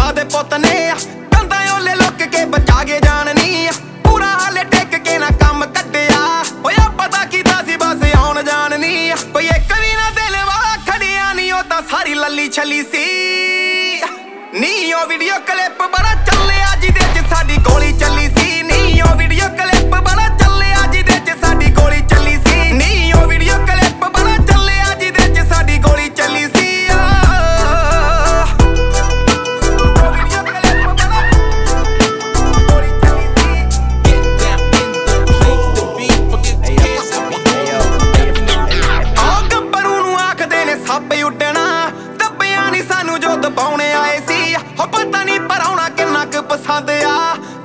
ਭਰਾ ਦੇ ਪੁੱਤ ਨੇ ਕੰਧਾਂ ਓਲੇ ਲੁੱਕ ਕੇ ਬਚਾ ਕੇ ਜਾਣਨੀ ਪੂਰਾ ਹਾਲੇ ਟਿਕ ਕੇ ਨਾ ਕੰਮ ਕੱਢਿਆ ਹੋਇਆ ਪਤਾ ਕੀਤਾ ਸੀ ਬਸ ਆਉਣ ਜਾਣਨੀ ਕੋਈ ਇੱਕ ਵੀ ਨਾ ਦਿਲ ਵਾ ਖੜਿਆ ਨਹੀਂ ਉਹ ਤਾਂ ਸਾਰੀ ਲੱਲੀ ਛਲੀ ਸੀ ਨੀ ਉਹ ਵੀਡੀਓ ਕਲਿੱਪ ਬੜਾ ਚੱਲਿਆ ਜਿਹਦੇ ਚ ਸਾਡੀ ਗੋਲੀ ਚੱਲੀ ਸੀ ਨੀ ਉਹ ਵੀਡੀਓ ਕਲਿੱਪ ਬੜਾ ਚੱਲਿਆ ਜਿਹਦੇ ਚ ਸਾਡੀ ਗੋਲੀ ਚੱਲੀ ਸੀ ਨੀ ਉਹ ਵੀਡੀਓ ਕਲਿੱਪ ਬੜਾ ਚੱਲਿਆ ਜਿਹਦੇ ਚ ਸਾਡੀ ਗੋਲੀ ਚੱਲੀ ਸੀ ਸੱਪ ਉੱਡਣਾ ਦੱਬਿਆ ਨੀ ਸਾਨੂੰ ਜੋ ਦਬਾਉਣੇ ਆਏ ਸੀ ਹੋ ਪਤਾ ਨੀ ਪਰਾਉਣਾ ਕਿੰਨਾ ਕੁ ਪਸੰਦ ਆ